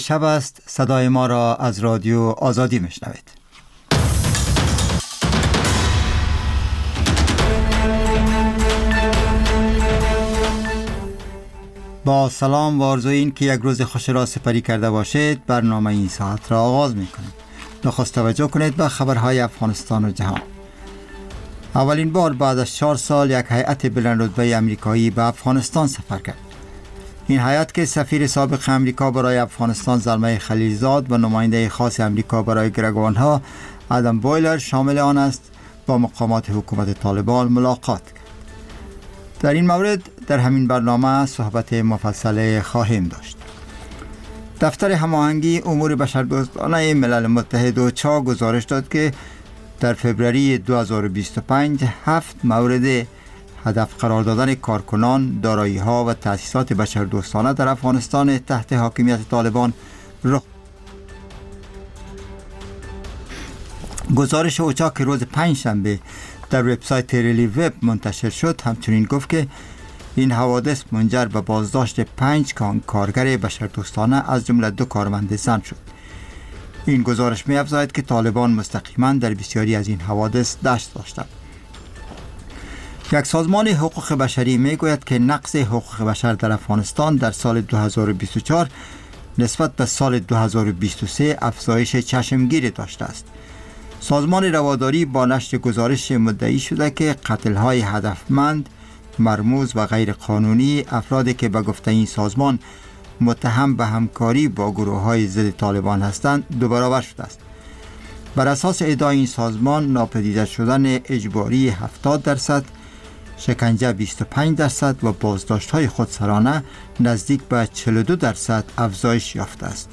شب است، صدای ما را از رادیو آزادی میشنوید. با سلام و آرزوی این که یک روز خوش را سپری کرده باشید، برنامه این ساعت را آغاز میکنیم. نخست توجه کنید به خبرهای افغانستان و جهان. اولین بار بعد از 4 سال یک هیئت بلند رتبه آمریکایی به افغانستان سفر کرد. این هیئت که سفیر سابق آمریکا برای افغانستان زلمه خلیلزاد و نماینده خاص آمریکا برای گروگان‌ها آدم بویلر شامل آن است، با مقامات حکومت طالبان ملاقات کرد. در این مورد در همین برنامه صحبت مفصل خواهیم داشت. دفتر هماهنگی امور بشردوستانه ملل متحد اوچا گزارش داد که در فوریه 2025 7 مورد هدف قرار دادن کارکنان، دارایی‌ها و تأسیسات بشردوستانه در افغانستان تحت حاکمیت طالبان رخ. گزارش اوچا که روز پنجشنبه در وبسایت ریلی وب منتشر شد همچنین گفت که این حوادث منجر به بازداشت 5 کارگر بشردوستانه از جمله 2 کارمند زن شد. این گزارش می‌افزاید که طالبان مستقیما در بسیاری از این حوادث دست داشتند. یک سازمان حقوق بشری میگوید که نقض حقوق بشر در افغانستان در سال 2024 نسبت به سال 2023 افزایش چشمگیری داشته است. سازمان رواداری با نشر گزارش مدعی شده که قتل‌های هدفمند، مرموز و غیر قانونی افرادی که به گفته این سازمان متهم به همکاری با گروه‌های ضد طالبان هستند 2 برابر شده است. بر اساس ادعای این سازمان ناپدید شدن اجباری 70%، شکنجه 25% و بازداشت‌های خودسرانه نزدیک به 42% افزایش یافته است.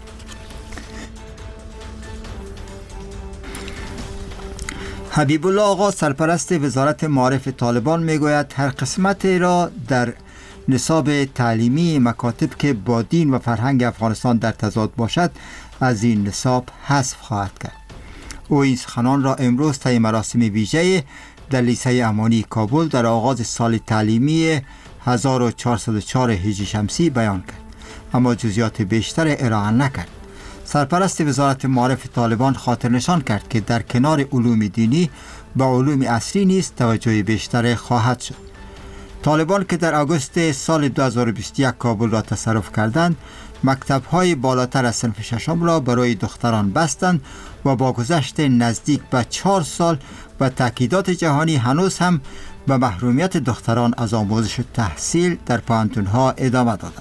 حبیب الله آقا سرپرست وزارت معارف طالبان میگوید هر قسمت را در نصاب تعلیمی مکاتب که با دین و فرهنگ افغانستان در تضاد باشد از این نصاب حذف خواهد کرد. او این سخنان را امروز طی مراسم ویژه در لیسه امانی کابل در آغاز سال تعلیمی 1404 هجری شمسی بیان کرد، اما جزئیات بیشتر ارائه نکرد. سرپرست وزارت معارف طالبان خاطر نشان کرد که در کنار علوم دینی به علوم عصری نیز توجه بیشتر خواهد شد. طالبان که در آگوست سال 2021 کابل را تصرف کردند، مکتب‌های بالاتر از صنف ششم را برای دختران بستند و با گذشت نزدیک به 4 سال و تاکیدات جهانی هنوز هم به محرومیت دختران از آموزش و تحصیل در پوهنتون‌ها ادامه دادند.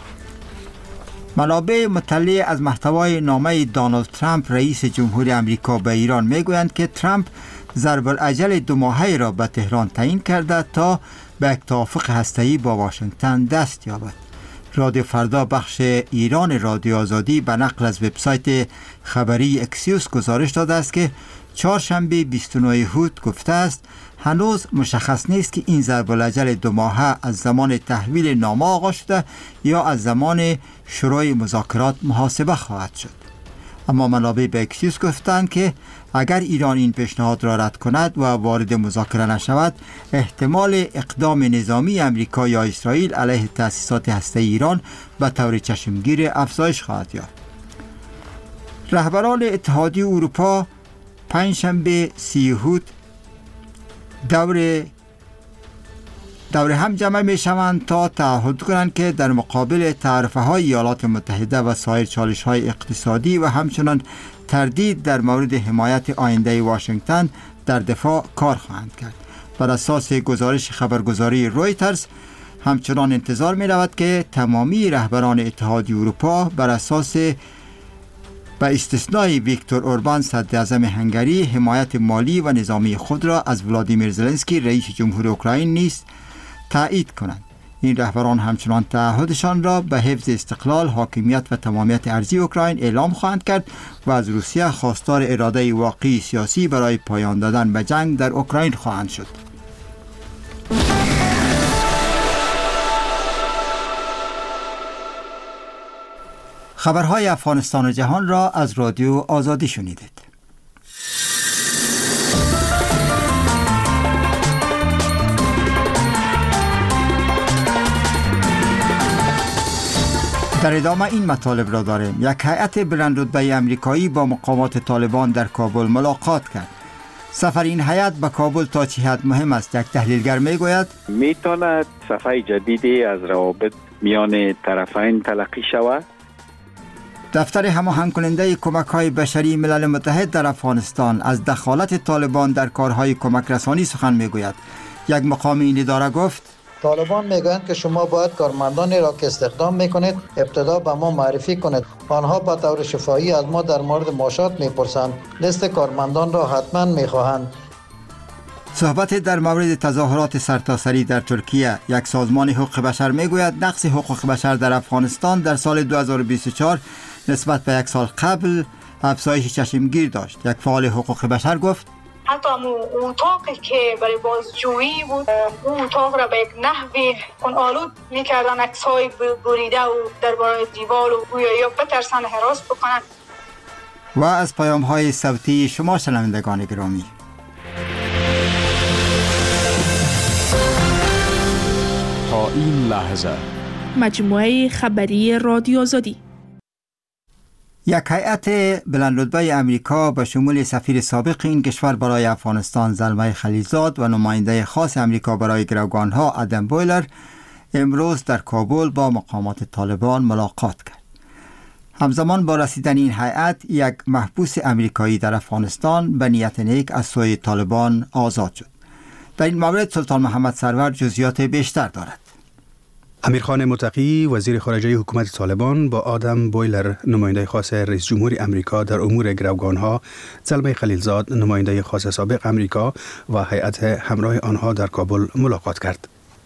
منابع مطلع از محتوای نامه دونالد ترامپ رئیس جمهوری آمریکا به ایران میگویند که ترامپ ضرب الاجل 2 ماهه را به تهران تعیین کرده تا به یک توافق هسته‌ای با واشنگتن دست یابد. رادیو فردا بخش ایران رادیو آزادی به نقل از وبسایت خبری اکسیوس گزارش داده است که چهارشنبه 29 اوت گفته است هنوز مشخص نیست که این ضرب الاجل 2 ماهه از زمان تحویل نامه آغاز شده یا از زمان شروع مذاکرات محاسبه خواهد شد. اما منابع به اکسیوس گفتند که اگر ایران این پیشنهاد را رد کند و وارد مذاکره نشود، احتمال اقدام نظامی آمریکا یا اسرائیل علیه تأسیسات هسته‌ای ایران به طور چشمگیر افزایش خواهد یافت. رهبران اتحادیه اروپا پنجشنبه 30 اوت دور هم جمع می شوند تا تعهد کنند که در مقابل تعرفه‌های ایالات متحده و سایر چالش‌های اقتصادی و همچنان تردید در مورد حمایت آینده واشنگتن در دفاع کار خواهند کرد. بر اساس گزارش خبرگزاری رویترز همچنان انتظار می رود که تمامی رهبران اتحادیه اروپا بر اساس به استثنای ویکتور اوربان صدراعظم هنگری حمایت مالی و نظامی خود را از ولادیمیر زلنسکی رئیس جمهور اوکراین نیز تایید کنند. این رهبران همچنان تعهدشان را به حفظ استقلال، حاکمیت و تمامیت ارضی اوکراین اعلام خواهند کرد و از روسیه خواستار اراده واقعی سیاسی برای پایان دادن به جنگ در اوکراین خواهند شد. خبرهای افغانستان و جهان را از رادیو آزادی شنیدید. در ادامه این مطالب را داریم. یک هیئت بلندرتبه آمریکایی با مقامات طالبان در کابل ملاقات کرد. سفر این هیئت به کابل تا چه حد مهم است؟ یک تحلیلگر میگوید میتواند صفحه جدیدی از روابط میان طرفین تلقی شود. دفتر هماهنگ کننده کمک‌های بشری ملل متحد در افغانستان از دخالت طالبان در کارهای کمک رسانی سخن میگوید. یک مقام این اداره گفت طالبان میگویند که شما باید کارمندانی را که استخدام میکنید ابتدا به ما معرفی کنید. آنها به طور شفاهی از ما در مورد معاشات میپرسند. لیست کارمندان را حتما میخواهند. صحبت در مورد تظاهرات سرتاسری در ترکیه. یک سازمان حقوق بشر میگوید نقض حقوق بشر در افغانستان در سال 2024 نسبت به یک سال قبل افزایش چشمگیر داشت. یک فعال حقوق بشر گفت حتی اتاقی که برای بازجویی بود، اون اتاق را به یک نحوی آلود میکردن، عکس‌های بریده و درباره دیوار و گویا بترسن هراس بکنن. و از پیام‌های صوتی شما شنوندگان گرامی، تا این لحظه مجموعه خبری رادیو آزادی. یک هیئت بلندرتبه امریکا به شمول سفیر سابق این کشور برای افغانستان زلمه خلیلزاد و نماینده خاص امریکا برای گروگانها آدم بویلر امروز در کابل با مقامات طالبان ملاقات کرد. همزمان با رسیدن این هیئت یک محبوس امریکایی در افغانستان به نیت نیک از سوی طالبان آزاد شد. در این مورد سلطان محمد سرور جزئیات بیشتر دارد. امیرخان متقی وزیر خارجه حکومت طالبان با آدم بویلر نماینده خاص رئیس جمهور امریکا در امور گروگانها، زلمه خلیلزاد نماینده خاص سابق امریکا و هیئت همراه آنها در کابل ملاقات کرد.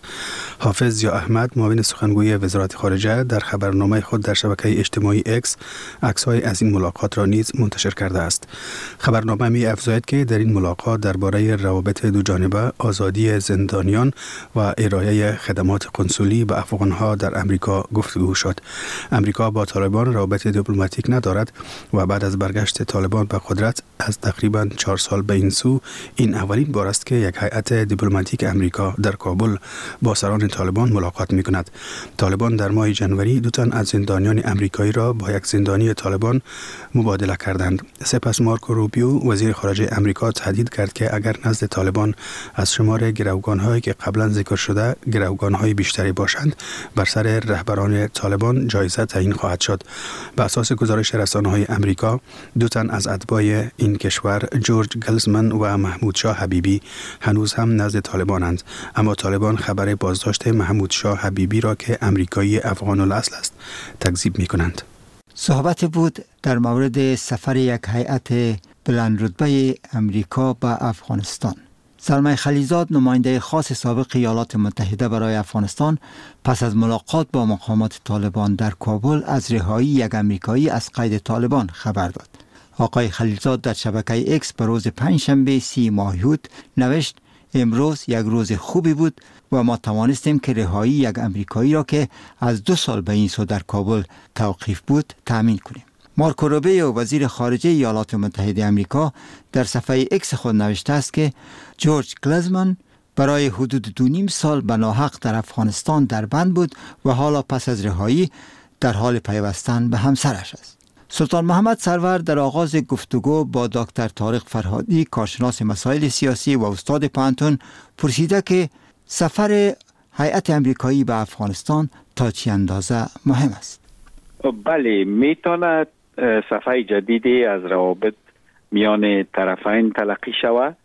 حافظ ضیا احمد معاون سخنگوی وزارت خارجه در خبرنامه خود در شبکه اجتماعی اکس عکس‌های از این ملاقات را نیز منتشر کرده است. خبرنامه می افزاید که در این ملاقات درباره روابط دو جانبه، آزادی زندانیان و ارائه خدمات قنسولی به افغانها در امریکا گفتگو شد. امریکا با طالبان روابط دیپلماتیک ندارد و بعد از برگشت طالبان به قدرت از تقریباً 4 سال به این سو این اولین بار است که یک هیئت دیپلماتیک امریکا در کابل با سران طالبان ملاقات می کند. طالبان در ماه ژانویه 2 تن از زندانیان امریکایی را با یک زندانی طالبان مبادله کردند. سپس مارکو روبیو وزیر خارجه امریکا تهدید کرد که اگر نزد طالبان از شمار گروگان‌هایی که قبلا ذکر شده گروگان‌های بیشتری باشند، بر سر رهبران طالبان جایزه تعیین خواهد شد. به اساس گزارش رسانه‌های امریکا 2 تن از اتباع این کشور، جورج گلزمن و محمود شاه حبیبی، هنوز هم نزد طالبانند، اما طالبان خبر بازداشت محمود شاه حبیبی را که امریکایی افغان الاصل است تکذیب می کنند. صحبت بود در مورد سفر یک هیئت بلندرتبه امریکا به افغانستان. زلمه خلیلزاد نماینده خاص سابق ایالات متحده برای افغانستان پس از ملاقات با مقامات طالبان در کابل از رهایی یک امریکایی از قید طالبان خبر داد. آقای خلیلزاد در شبکه اکس به روز پنجشنبه 30 ماهیوت نوشت امروز یک روز خوبی بود و ما توانستیم که رهایی یک امریکایی را که از 2 سال به این سو در کابل توقیف بود تأمین کنیم. مارکو روبیو وزیر خارجه ایالات متحده آمریکا در صفحه اکس خود نوشته است که جورج گلزمن برای حدود 2.5 سال به ناحق در افغانستان در بند بود و حالا پس از رهایی در حال پیوستن به همسرش است. سلطان محمد سرور در آغاز گفتگو با دکتر طارق فرهادی کارشناس مسائل سیاسی و استاد پانتون پرسیده که سفر هیئت امریکایی به افغانستان تا چه اندازه مهم است؟ بله، میتواند صفحه جدیدی از روابط میان طرفین تلقی شود.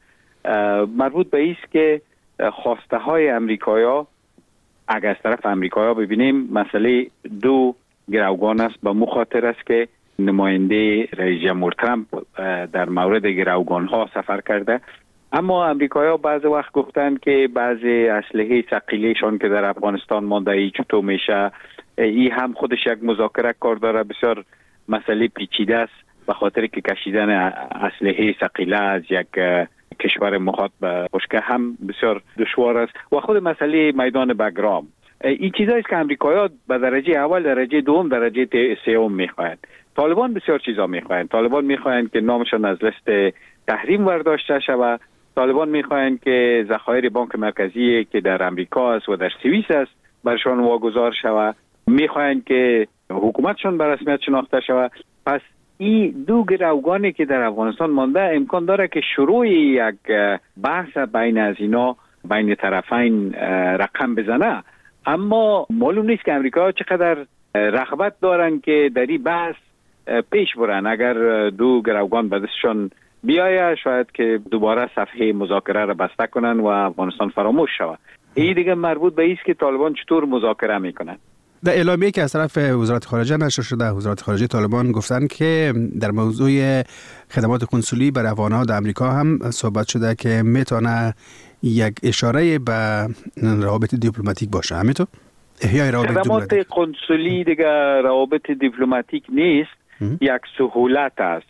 مربوط به است که خواسته های امریکایا، اگر از طرف امریکایا ببینیم، مسئله 2 گروگان است. به مخاطر است که نماینده رئیس جمهور ترامپ در مورد گروگان ها سفر کرده، اما امریکایی‌ها بعض وقت گفتن که بعضی اسلحه ثقیلشان که در افغانستان مانده ای چطور میشه، این هم خودش یک مذاکره کار داره. بسیار مسئله پیچیده است به خاطر که کشیدن اسلحه ثقیله از یک کشور مخاطب به بشکه هم بسیار دشوار است و خود مسئله میدان بگرام. این چیزایی است که امریکایی‌ها به درجه اول، درجه دوم، درجه سوم میخواهند. طالبان بسیار چیزا میخواهند. طالبان میخواهند که نامشان از لیست تحریم برداشته شود. طالبان میخواهند که ذخایر بانک مرکزی که در امریکا است و در سوئیس است برشان واگذار شود. میخواهند که حکومتشان به رسمیت شناخته شود. پس این دو گروگانی که در افغانستان مانده امکان داره که شروع یک بحث بین از اینا بین طرفین رقم بزنه، اما معلوم نیست که امریکا چقدر رغبت دارن که در این بحث پیش برن. اگر دو گروگان به دستشان بیایه شاید که دوباره صفحه مذاکره را بسته کنن و افغانستان فراموش شود. این دیگه مربوط به ایست که طالبان چطور مذاکره میکنن. در اعلامیه‌ای که از طرف وزارت خارجه نشر شده، وزارت خارجه طالبان گفتن که در موضوع خدمات کنسولی برای افغان‌ها در امریکا هم صحبت شده که میتونه یک اشاره به روابط دیپلماتیک باشه. همینطور احیای روابط خدمات کنسولی دیگه روابط دیپلماتیک نیست، یک سهولت است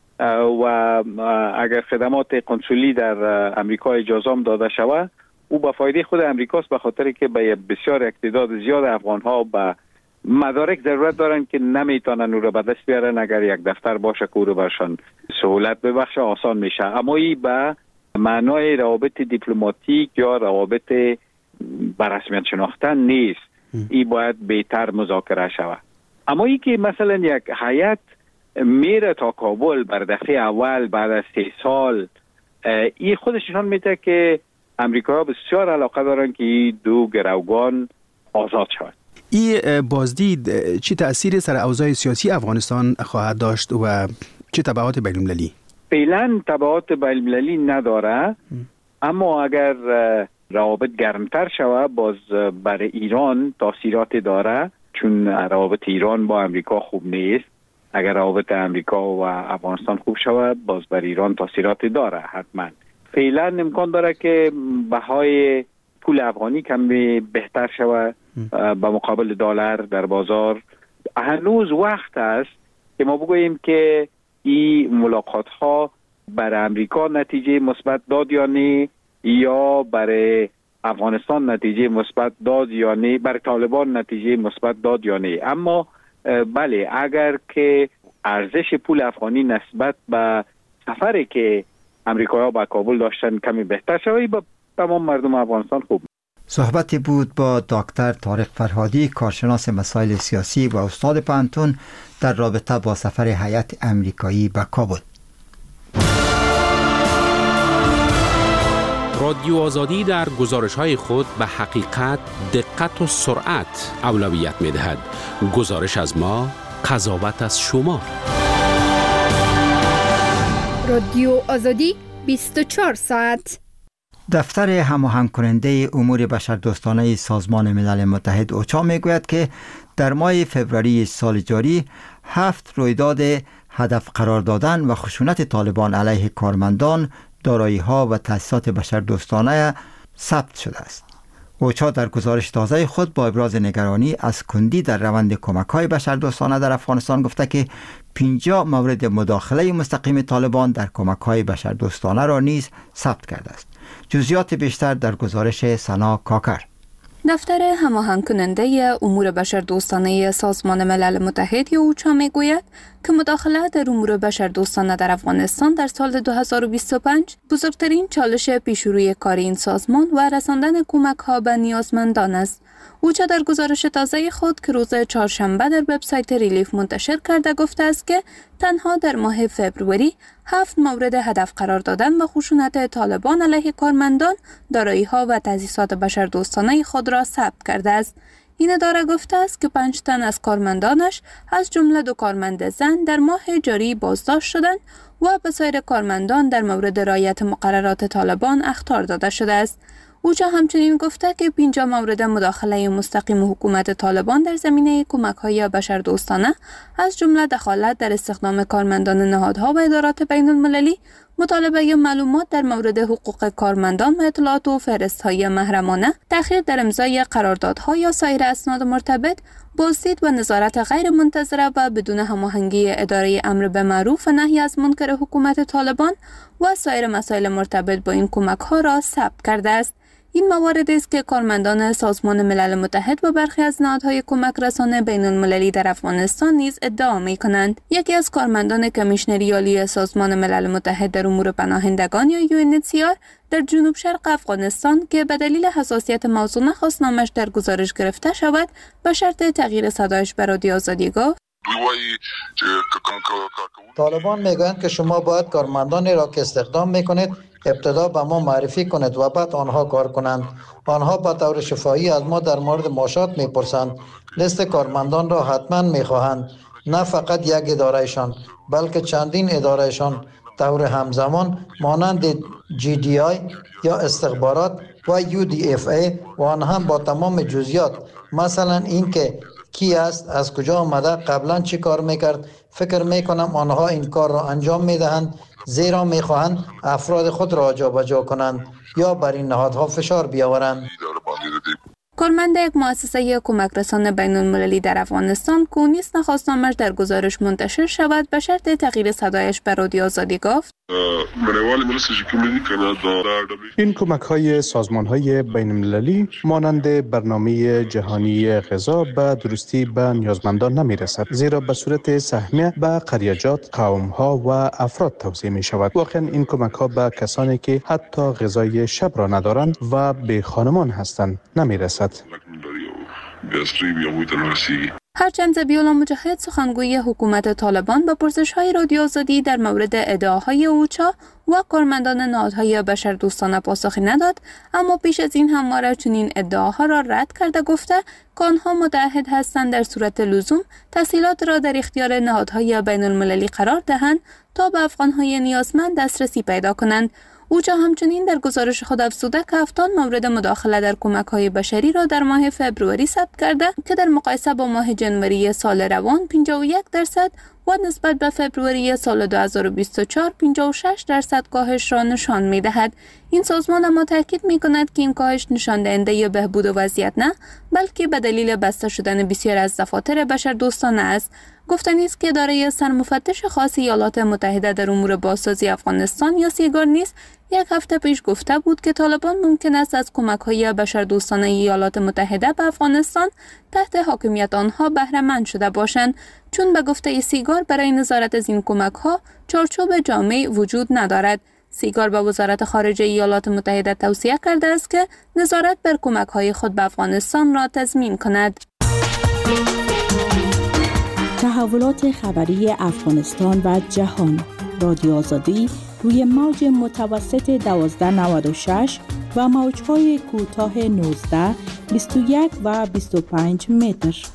و اگر خدمات کنسولی در امریکا اجازه داده شود او به فایده خود امریکاست، به خاطر که به بسیار تعداد زیاد افغان‌ها به مدارک ضرورت دارن که نمیتونن او را به دست بیارن. اگر یک دفتر باشه که او را برشان سهولت ببخشه آسان میشه، اما این به معنای روابط دیپلماتیک یا روابط به رسمیت شناختن نیست. این باید بهتر مذاکره شود. اما این که مثلا یک هیئت میره تا کابل بر دفعه اول بعد از 3 سال، این خودش نشان میده که امریکا بسیار علاقه دارن که این دو گروگان آزاد شود. این بازدید چه تأثیری سر اوضاع سیاسی افغانستان خواهد داشت و چه تبعات بین‌المللی؟ فعلا تبعات بین‌المللی نداره، اما اگر روابط گرمتر شود باز برای ایران تاثیرات داره، چون روابط ایران با امریکا خوب نیست. اگر روابط امریکا و افغانستان خوب شود باز برای ایران تاثیرات داره حتما. فعلا امکان داره که بهای پول افغانی کمی بهتر شود به مقابل دلار در بازار. هنوز وقت است که ما بگوییم که این ملاقات ها برای امریکا نتیجه مثبت داد یا نه، یا برای افغانستان نتیجه مثبت داد یا نه، برای طالبان نتیجه مثبت داد یا نه. اما بله، اگر که ارزش پول افغانی نسبت به سفری که امریکایی‌ها با کابل داشتن کمی بهتر شوی، با تمام مردم افغانستان خوب. صحبتی بود با دکتر طارق فرهادی، کارشناس مسائل سیاسی و استاد پانتون در رابطه با سفر هیئت امریکایی به کابل. رادیو آزادی در گزارش‌های خود به حقیقت، دقت و سرعت اولویت می‌دهد. گزارش از ما، قضاوت از شما. رادیو آزادی 24 ساعت. دفتر هماهنگ کننده امور بشردوستانه سازمان ملل متحد اوچا میگوید که در ماه فوریه سال جاری 7 رویداد هدف قرار دادن و خشونت طالبان علیه کارمندان، دارایی‌ها و تأسیسات بشردوستانه ثبت شده است. اوچا در گزارش تازه خود با ابراز نگرانی از کندی در روند کمک‌های بشردوستانه در افغانستان گفته که 50 مورد مداخله مستقیم طالبان در کمک‌های بشردوستانه را نیز ثبت کرده است. جزئیات بیشتر در گزارش سنا کاکر. دفتر هماهنگ کننده امور بشردوستانه سازمان ملل متحد یا اوچا میگوید که مداخله در امور بشردوستانه در افغانستان در سال 2025 بزرگترین چالش پیشروی کار این سازمان و رساندن کمک‌ها به نیازمندان است. اوچا در گزارش تازه خود که روز چهارشنبه در وبسایت ریلیف منتشر کرده گفته است که تنها در ماه فوریه 7 مورد هدف قرار دادن و خشونت طالبان علیه کارمندان، دارایی‌ها و تأسیسات بشردوستانه خود را ثبت کرده است. این اداره گفته است که 5 تن از کارمندانش از جمله 2 کارمند زن در ماه جاری بازداشت شدند و به سایر کارمندان در مورد رعایت مقررات طالبان اخطار داده شده است. اوچا همچنین گفته که 50 مورد مداخله مستقیم حکومت طالبان در زمینه کمک‌های بشردوستانه از جمله دخالت در استخدام کارمندان نهادها و ادارات بین‌المللی، مطالبه معلومات در مورد حقوق کارمندان و اطلاعات و فهرست‌های محرمانه، تأخیر در امضای قراردادها یا سایر اسناد مرتبط، بازدید و نظارت غیر منتظره و بدون هماهنگی اداره امر به معروف و نهی از منکر حکومت طالبان و سایر مسائل مرتبط با این کمک‌ها را ثبت کرده است. این موارد است که کارمندان سازمان ملل متحد و برخی از نهادهای کمک رسانه بین المللی در افغانستان نیز ادعا می‌کنند. یکی از کارمندان کمیشنری عالی سازمان ملل متحد در امور پناهندگان یا UNHCR در جنوب شرق افغانستان که به دلیل حساسیت موضوع نخواست نامش در گزارش گرفته شود، به شرط تغییر صدایش به رادیو آزادی گفت: طالبان میگویند که شما باید کارمندانی را که استخدام میکنید ابتدا به ما معرفی کنید و بعد آنها کار کنند. آنها به طور شفاهی از ما در مورد معاشات میپرسند. لیست کارمندان را حتما میخواهند، نه فقط یک ادارهشان بلکه چندین ادارهشان طور همزمان مانند GDI یا استخبارات و UDFA و آن هم با تمام جزئیات، مثلا اینکه کی است، از کجا آمده، قبلا چی کار میکرد. فکر میکنم آنها این کار را انجام میدهند زیرا میخواهند افراد خود را جابجا کنند یا بر این نهادها فشار بیاورند. کارمند یک مؤسسه کمک رسانه بین المللی در افغانستان که نیز نخواست نامش در گزارش منتشر شود به شرط تغییر صدایش به رادیو آزادی گفت: این کمک های سازمان های بین المللی مانند برنامه جهانی غذا به درستی به نیازمندان نمی رسد، زیرا به صورت سهمیه به قریجات، قوم ها و افراد توزیع می شود. واقعا این کمک ها به کسانی که حتی غذای شب را ندارند و به خانمان هستند نمی رسد. هرچند ذبیح‌الله مجاهد سخنگوی حکومت طالبان با پرسش‌های رادیو آزادی در مورد ادعاهای اوچا و کارمندان نهادهای بشردوستانه پاسخی نداد، اما پیش از این همواره چنین ادعاها را رد کرده گفته که آنها متعهد هستند در صورت لزوم تسهیلات را در اختیار نهادهای بین المللی قرار دهند تا به افغان‌های نیازمند دسترسی پیدا کنند. اوچا همچنین در گزارش خود افزوده که 70 مورد مداخله در کمک‌های بشری را در ماه فوریه ثبت کرده که در مقایسه با ماه جنوری سال روان 51% و نسبت به فوریه سال 2024 56% کاهش را نشان می‌دهد. این سازمان اما تاکید می‌کند که این کاهش نشان دهنده بهبود وضعیت نه، بلکه به دلیل بسته شدن بسیار از دفاتر بشردوستانه است. گفتنی است که اداره سرمفتش خاص ایالات متحده در امور بازسازی افغانستان یا سیگار نیز یک هفته پیش گفته بود که طالبان ممکن است از کمک‌های بشردوستانه ایالات متحده به افغانستان تحت حاکمیت آنها بهره مند شده باشند، چون به گفته سیگار برای نظارت از این کمک‌ها چارچوب جامع وجود ندارد. سیگار به وزارت خارجه ایالات متحده توصیه کرده است که نظارت بر کمک‌های خود به افغانستان را تضمین کند. تحولات خبری افغانستان و جهان. رادیو آزادی روی موج متوسط 1296 و موج‌های کوتاه 19، 21 و 25 متر.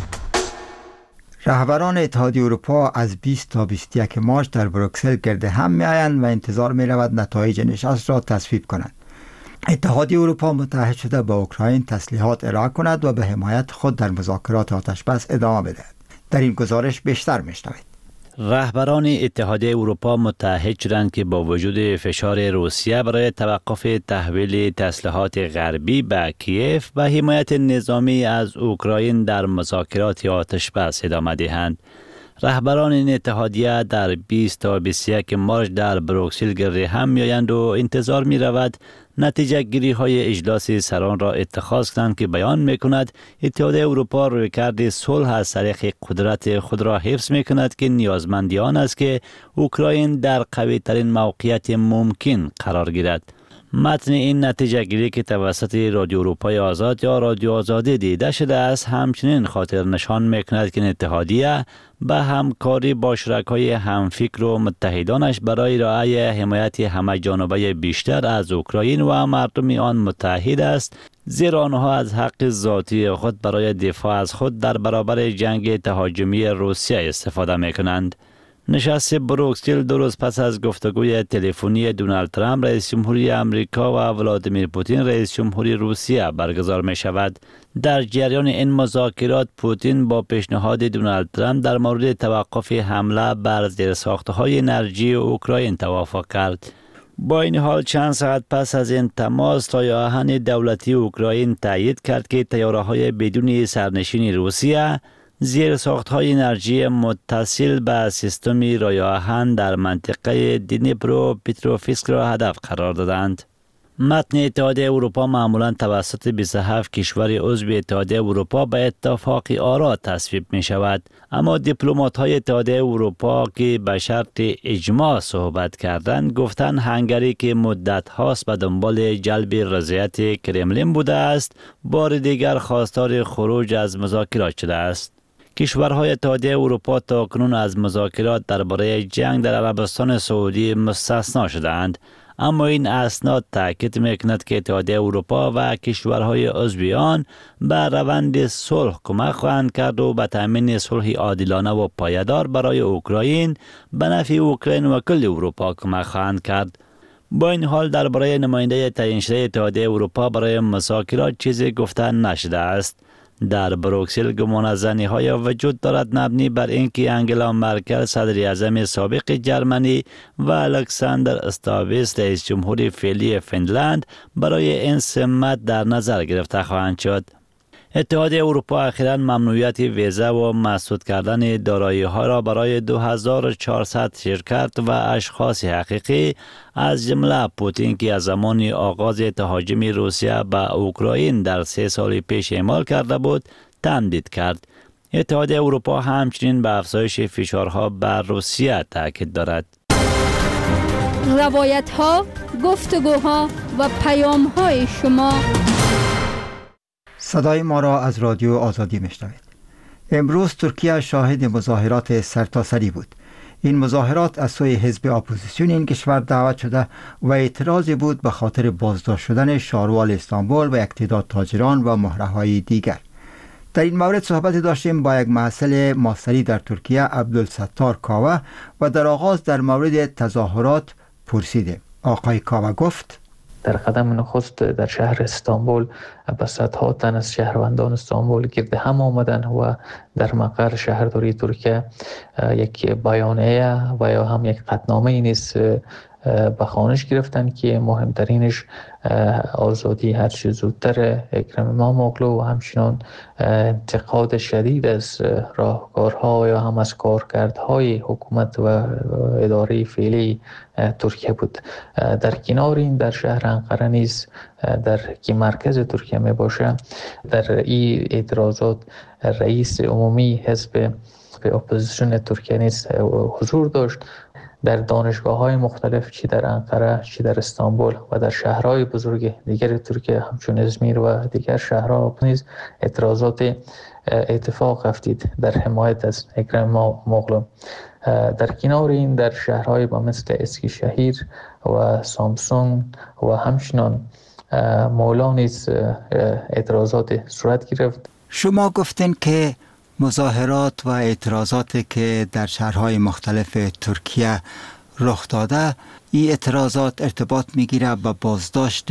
رهبران اتحادیه اروپا از 20 تا 21 مارس در بروکسل گرد هم می‌آیند و انتظار می‌رود نتایج نشست را تصویب کنند. اتحادیه اروپا متحد شده با اوکراین تسلیحات ارائه کند و به حمایت خود در مذاکرات آتشبس ادامه بدهد. در این گزارش بیشتر می‌شنوید. رهبران اتحادیه اروپا متحد شدند که با وجود فشار روسیه برای توقف تحویل تسلیحات غربی به کیف و حمایت نظامی از اوکراین در مذاکرات آتشبس ادامه دهند. رهبران این اتحادیه در 20 تا 21 مارس در بروکسل گرد هم می‌آیند و انتظار می‌رود نتیجه گیری های اجلاس سران را اتخاذ کنند که بیان می‌کند اتحادیه اروپا رویکرد صلح از طریق قدرت خود را حفظ می‌کند که نیازمندی آن است که اوکراین در قوی ترین موقعیت ممکن قرار گیرد. متن این نتیجه گیری که توسط رادیو اروپای آزاد یا رادیو آزادی دیده شده است همچنین خاطر نشان می‌کند که اتحادیه به همکاری با شرکای همفکر و متحدانش برای ارائه حمایت همه جانبه بیشتر از اوکراین و مردم آن متحد است، زیرا آنها از حق ذاتی خود برای دفاع از خود در برابر جنگ تهاجمی روسیه استفاده می‌کنند. نشست بروکسل 2 روز پس از گفتگوی تلفنی دونالد ترامپ رئیس جمهوری آمریکا و ولادیمیر پوتین رئیس جمهوری روسیه برگزار می شود. در جریان این مذاکرات پوتین با پیشنهاد دونالد ترامپ در مورد توقف حمله بر زیرساخت‌های انرژی اوکراین توافق کرد. با این حال چند ساعت پس از این تماس تای آهن دولتی اوکراین تایید کرد که طیاره‌های بدون سرنشین روسیه زیرساخت‌های انرژی متصل به سیستم رای آهن در منطقه دنیپرو پتروفسک را هدف قرار دادند. متن اتحادیه اروپا معمولا توسط 27 کشور عضو اتحادیه اروپا به اتفاق آرا تصویب می شود، اما دیپلمات های اتحادیه اروپا که به شرط اجماع صحبت کردند گفتند هنگری که مدت هاست به دنبال جلب رضایت کرملین بوده است، بار دیگر خواستار خروج از مذاکرات شده است. کشورهای اتحادیه اروپا تاکنون از مذاکرات درباره جنگ در عربستان سعودی مستثنا شدند، اما این اسناد تاکید می‌کند که اتحادیه اروپا و کشورهای عضو آن به روند صلح کمک خواهند کرد و به تامین صلح عادلانه و پایدار برای اوکراین به نفع اوکراین و کل اروپا کمک خواهند کرد. با این حال درباره نماینده تعیین شده اتحادیه اروپا برای مذاکرات چیزی گفته نشده است. در بروکسل گمانه‌زنی‌های وجود دارد مبنی بر اینکه انگلا مرکل صدر اعظم سابق جرمنی و الکساندر استاویس رئیس جمهور فعلی فنلند برای این سمت در نظر گرفته خواهند شد. اتحادیه اروپا اخیراً ممنوعیت ویزا و مسدود کردن دارایی‌ها را برای 2400 شرکت و اشخاص حقیقی از جمله پوتین که از زمان آغاز تهاجم روسیه به اوکراین در 3 سال پیش اعمال کرده بود تمدید کرد. اتحادیه اروپا همچنین به افزایش فشارها بر روسیه تاکید دارد. روایت‌ها، گفتگوها و پیام‌های شما. صدای ما را از رادیو آزادی میشنوید. امروز ترکیه شاهد مظاهرات سرتاسری بود. این مظاهرات از سوی حزب اپوزیسیون این کشور دعوت شده و اعتراضی بود به خاطر بازداشت شدن شاروال استانبول و یک تعداد تاجران و مهره‌های دیگر. در این مورد صحبت داشتیم با یک محصل ماستری در ترکیه عبدالستار کاوه و در آغاز در مورد تظاهرات پرسیدیم. آقای کاوه گفت در قدم نخست در شهر استانبول به صدها تن از شهروندان استانبول گرد هم آمدن و در مقر شهرداری ترکیه یک بیانیه و یا هم یک قطعنامه نیز به خوانش گرفتن که مهمترینش آزادی هر چه زودتر اکرم اماموغلو و همچنان انتقاد شدید از راهکارها یا هم از کارکردهای حکومت و اداره فعلی ترکیه بود. در کنار این در شهر انقره نیز در که مرکز ترکیه می باشه در این اعتراضات رئیس عمومی حزب اپوزیسیون ترکیه نیز حضور داشت. در دانشگاه‌های مختلف چی در انقره چی در استانبول و در شهرهای بزرگ دیگر ترکیه همچون ازمیر و دیگر شهرها نیز اعتراضات اتفاق افتید در حمایت از اکرم اماموغلو. در کنار این در شهرهای با مثل اسکیشهیر و سامسون و همچنان مولا نیز اعتراضات صورت گرفت. شما گفتین که مظاهرات و اعتراضاتی که در شهرهای مختلف ترکیه رخ داده، این اعتراضات ارتباط میگیره با بازداشت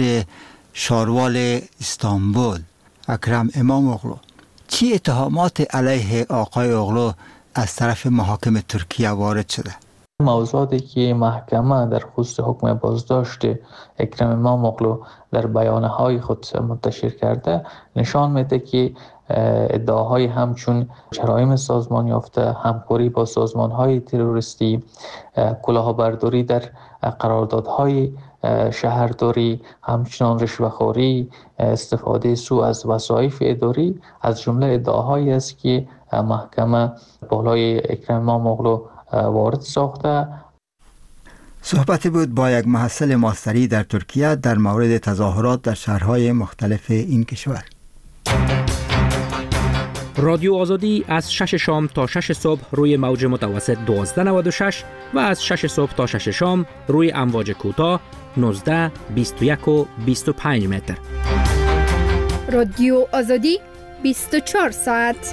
شاروال استانبول اکرم اماموغلو. چی اتهامات علیه آقای اوغلو از طرف محاکم ترکیه وارد شده؟ موضوعاتی که محکمه در خصوص حکم بازداشت اکرم اماموغلو در بیانیه‌های خود منتشر کرده نشان میده که ادعاهای همچون جرایم سازمان یافته، همکاری با سازمان‌های تروریستی، کلاهبرداری در قراردادهای شهرداری، همچنان رشوه‌خوری، استفاده سوء از وظایف اداری از جمله ادعاهایی است که محکمه بالای اکرم اماموغلو وارد ساخته. صحبتی بود با یک محصل ماستری در ترکیه در مورد تظاهرات در شهرهای مختلف این کشور. رادیو آزادی از 6 شام تا 6 صبح روی موج متوسط 1296 و از 6 صبح تا 6 شام روی امواج کوتاه 19، 21 و 25 متر. رادیو آزادی 24 ساعت.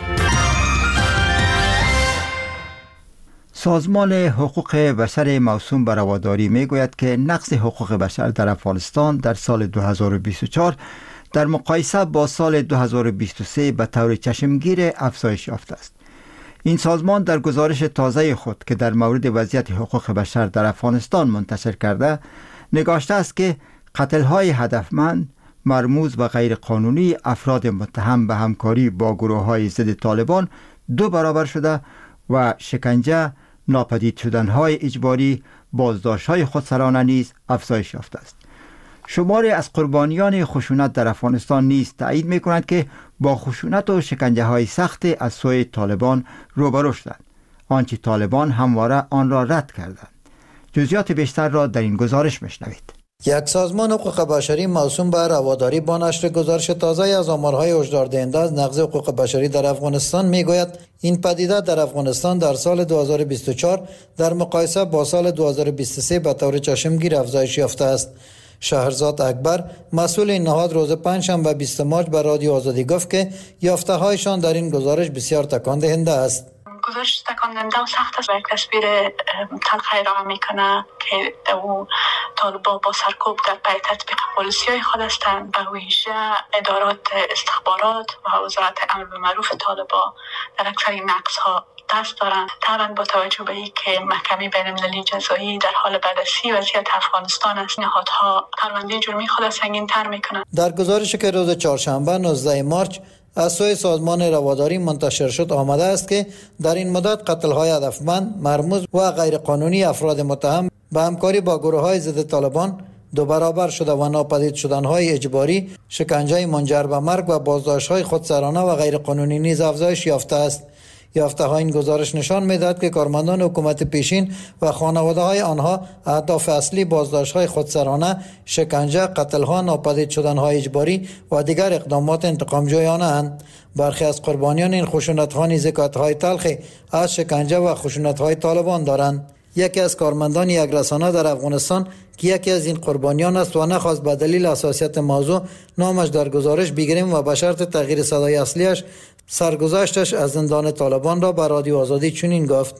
سازمان حقوق بشر موسوم به رواداری می گوید که نقض حقوق بشر در افغانستان در سال 2024 در مقایسه با سال 2023 به طور چشمگیر افزایش یافته است. این سازمان در گزارش تازه خود که در مورد وضعیت حقوق بشر در افغانستان منتشر کرده نگاشته است که قتل‌های هدفمند، مرموز و غیر قانونی افراد متهم به همکاری با گروه‌های ضد طالبان 2 برابر شده و شکنجه، ناپدید شدن‌های اجباری، بازداشت‌های خودسرانه نیز افزایش یافته است. شماری از قربانیان خشونت در افغانستان نیز تایید می‌کنند که با خشونت و شکنجه‌های سخت از سوی طالبان روبرو شدند، آنچه طالبان همواره آن را رد کردند. جزئیات بیشتر را در این گزارش میشنوید. یک سازمان حقوق بشری موسوم به رواداری با نشر گزارش تازه از آمارهای هشدار دهنده از نقض حقوق بشری در افغانستان میگوید این پدیده در افغانستان در سال 2024 در مقایسه با سال 2023 به طور چشمگیر افزایش یافته است. شهرزاد اکبر مسئول این نهاد روز پنجشنبه 20 مارس به رادیو آزادی گفت که یافته‌هایشان در این گزارش بسیار تکان دهنده است. گزارش تکان دهنده و سخت است و یک تصویر تلخی ارائه میکنه که او طالبان با سرکوب در پی تطبیق پالیسی‌های خود هستند. به ویژه ادارات استخبارات و وزارت امر بالمعروف طالبان در اکثر این نقض‌ها دست دارند. طبعا با توجه به اینکه محکمه بین‌المللی جزایی در حال بررسی وضعیت افغانستان است، نهادها پرونده جرمی خود سنگین‌تر میکنند. در گزارشی که روز چهارشنبه 19 مارس از سوی سازمان رواداری منتشر شد آمده است که در این مدت قتل‌های هدفمند، مرموز و غیرقانونی افراد متهم به همکاری با گروه‌های ضد طالبان 2 برابر شده و ناپدید شدن‌های اجباری، شکنجه منجر به مرگ و بازداشت‌های خودسرانه و غیرقانونی نیز افزایش یافته است. یافته‌های این گزارش نشان می‌دهد که کارمندان حکومت پیشین و خانواده‌های آنها اهداف اصلی بازداشت‌های خودسرانه، شکنجه، قتل‌ها، ناپدید شدن‌های اجباری و دیگر اقدامات انتقام‌جویانه اند. برخی از قربانیان این خشونت‌ها نیز حکایت‌های تلخی از شکنجه و خشونت‌های طالبان دارند. یکی از کارمندان یک رسانه در افغانستان که یکی از این قربانیان است و نخواست به دلیل حساسیت موضوع نامش در گزارش بگیریم و به شرط تغییر صدای اصلیش سرگذشتش از زندان طالبان را به رادیو آزادی چنین گفت: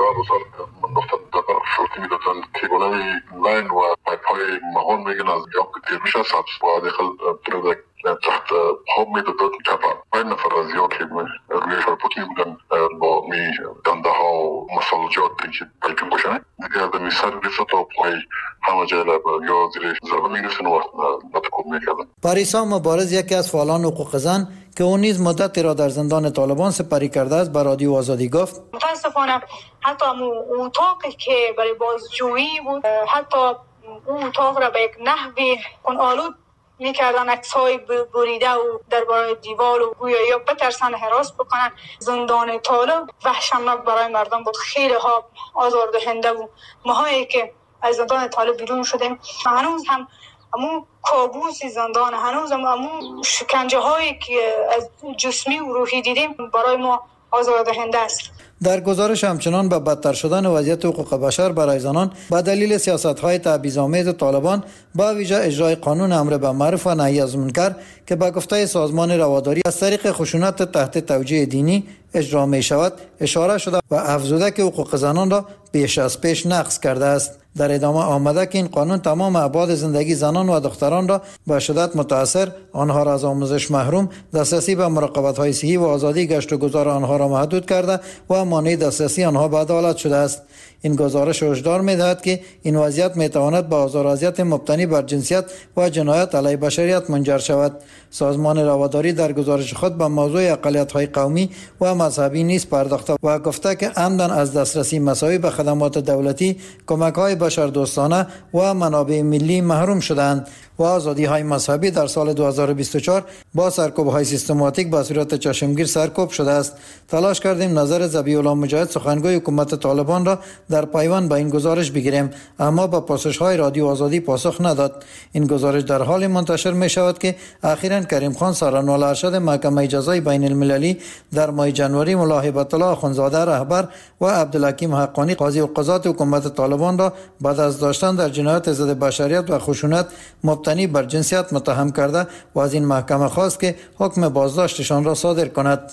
تحت حمایت دولت کفر 5 نفر از یکی ریشار پوتین بودن با می دنده ها و مسئولجات که بلکه باشن دیگر در میسر ریسا تا پای همه جای یا زیر زربه می رسن و نتکوب می کردن. پاریسا مبارز یکی از فعالان حقوق زن که اون نیز مدتی را در زندان طالبان سپری کرده است به رادیو آزادی گفت: متاسفانه حتی اتاقی که برای بازجویی بود، حتی اون اتاق را به یک نحوی آلود میکردن، عکس‌های بریده و درباره دیوار و گویا یا بترسن هراس بکنن. زندان طالب وحشتناک برای مردم بود، خیلی ها آزاردهنده و ماهایی که از زندان طالب بیرون شدیم هنوز هم همون کابوسی زندان، هنوز هم همون شکنجه هایی که از جسمی و روحی دیدیم برای ما آزاردهنده است. در گزارش همچنان به بدتر شدن وضعیت حقوق بشر برای زنان به دلیل سیاست‌های تبعیض‌آمیز طالبان با ویژه اجرای قانون امر بالمعروف و نهی از منکر که به گفته سازمان رواداری از طریق خشونت تحت توجیه دینی اجرا می شود اشاره شده و افزوده که حقوق زنان را بیش از پیش نقض کرده است. در ادامه آمده که این قانون تمام ابعاد زندگی زنان و دختران را به شدت متاثر، آنها را از آموزش محروم، دسترسی به مراقبت‌های صحی و آزادی گشت و گذار آنها را محدود کرده و مانع دسترسی آنها به عدالت شده است. این گزارش هشدار می‌دهد که این وضعیت می‌تواند به آزار و اذیت مبتنی بر جنسیت و جنایت علیه بشریت منجر شود. سازمان رواداری در گزارش خود به موضوع اقلیت‌های قومی و مذهبی نیز پرداخته و گفته که عمدن از دسترسی مساوی به خدمات دولتی، کمک‌های بشردوستانه و منابع ملی محروم شدند و آزادی‌های مذهبی در سال 2024 با سرکوب‌های سیستماتیک به صورت چشمگیر سرکوب شده است. تلاش کردیم نظر ذبیح الله مجاهد سخنگوی حکومت طالبان را در پیوند به این گزارش بگیریم، اما با پاسخ‌های رادیو آزادی پاسخ نداد. این گزارش در حال منتشر می شود که اخیراً کریم خان سرانوال ارشد محکمه جزای بین المللی در ماه جنوری ملا هیبت الله اخوندزاده رهبر و عبدالحکیم حقانی قاضی القضات حکومت طالبان را بعد از داشتن در جنایت ضد بشریت و خشونت مبتنی بر جنسیت متهم کرده و از این محکمه خواست که حکم بازداشتشان را صادر کند.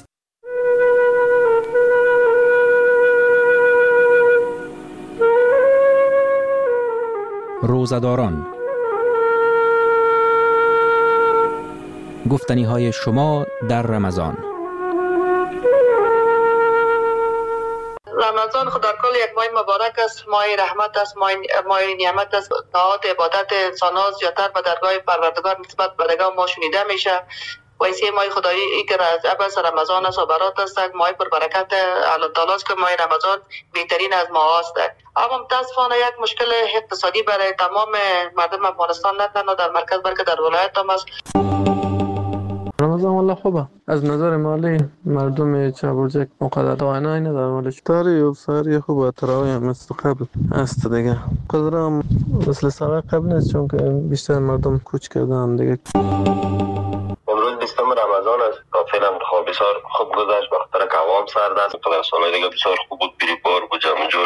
روزه‌داران، گفتنی‌های شما در رمضان. رمضان خود در کل یک ماه مبارک است، ماه رحمت است، ماه نعمت است. طاعات عبادت انسان‌ها زیادتر به درگاه پروردگار نسبت به درگاه ما شنیده میشه. وایسه ماه خدایی که بس رمضان است و برات است، ماه پر برکت الله تعالی است که ماه رمضان بهترین از ماه است. اما متاسفانه یک مشکل اقتصادی برای تمام مردم افغانستان، نه تنها در مرکز بلکه در ولایت هم است. رمضان والله خوبه. از نظر مالی مردم چابرجک مقدر دائنه نداره مالش. تاری و ساری خوبه، تراوی هم مثل قبل است دیگه. قدر هم مثل سال قبل نیست چون که بیشتر مردم کوچ کردن دیگه. امروز 20 رمضان است. فعلا بسیار خوب گذشت، بخاطر که عوام سرد است. سال دیگه بسیار خوب بود، بری بار بود، جمع جور